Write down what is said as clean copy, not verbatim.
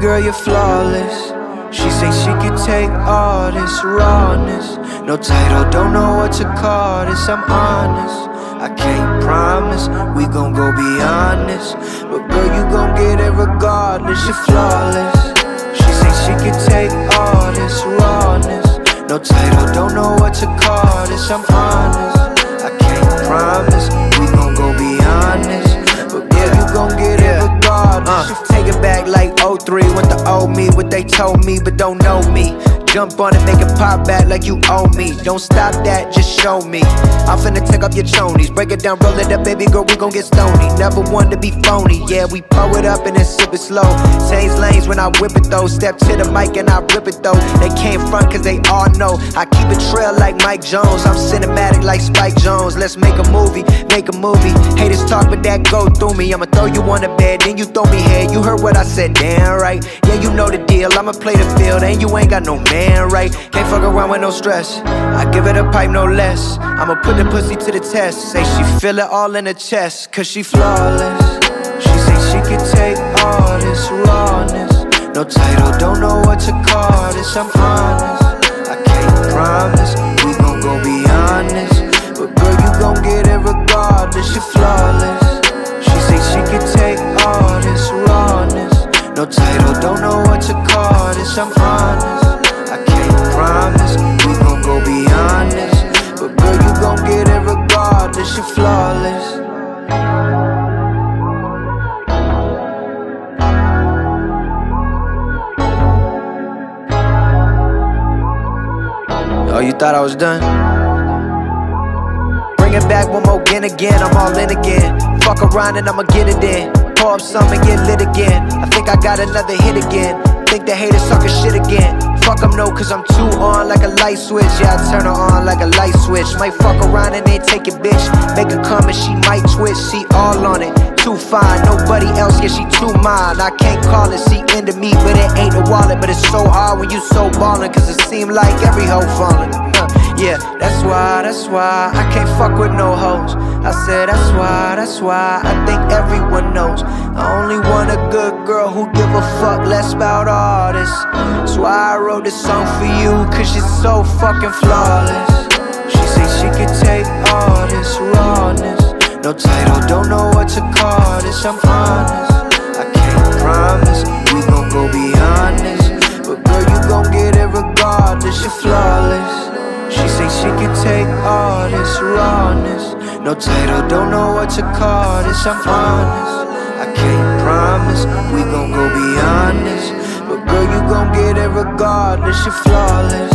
girl, you're flawless. She say she could take all this rawness. No title, don't know what to call this, I'm honest. I can't promise we gon' go beyond this, but girl, you gon' get it regardless, you're flawless. She say she could take all this rawness. No title, don't know what to call this, I'm honest. I can't promise we gon' go beyond this, but girl, you gon' get it regardless. Take it back like 03, went to owe me what they told me but don't know me. Jump on it, make it pop back like you owe me. Don't stop that, just show me. I'm finna take off your chonies, break it down, roll it up, baby girl, we gon' get stony. Never one to be phony, yeah, we pour it up and then sip it slow. Change lanes when I whip it though, step to the mic and I rip it though. They can't front cause they all know I keep it trail like Mike Jones. I'm cinematic like Spike Jones, let's make a movie, make a movie. Haters talk but that go through me. I'ma throw you on the bed, then you throw me head. You heard what I said, damn right. Yeah, you know the deal, I'ma play the field and you ain't got no man, right? Can't fuck around with no stress, I give it a pipe no less. I'ma put the pussy to the test. Say she feel it all in her chest, cause she flawless. She say she could take all this rawness. No title, don't know what to call this, I'm honest. I can't promise we gon' go beyond this, but girl, you gon' get it regardless, you're flawless. She say she could take all this rawness. No title, don't know what to call this, I'm honest. I can't promise we gon' go beyond this, but girl, you gon' get it regardless, you're flawless. Oh, you thought I was done? Bring it back one more again, I'm all in again. Fuck around and I'ma get it in. Pour up some and get lit again. I think I got another hit again. Think the haters talking shit again. Fuck them no, cause I'm too on like a light switch. Yeah, I turn her on like a light switch. Might fuck around and then take it, bitch. Make her come and she might twitch. She all on it, too fine. Nobody else, yeah, she too mine. I can't call it, she into me, but it ain't a wallet. But it's so hard when you so ballin', cause it seem like every hoe fallin'. Yeah, that's why I can't fuck with no hoes. I said that's why I think everyone knows I only want a good girl who give a fuck less about all this. That's why I wrote this song for you, cause you're so fucking flawless. She say she could take all this rawness. No title, don't know what to call this, I'm honest. I can't promise we gon' go beyond this, but girl, you gon' get it regardless, you're flawless. She say she could take all this rawness. No title, don't know what to call this, I'm honest. I can't promise we gon' go beyond this, but girl, you gon' get it regardless, you're flawless.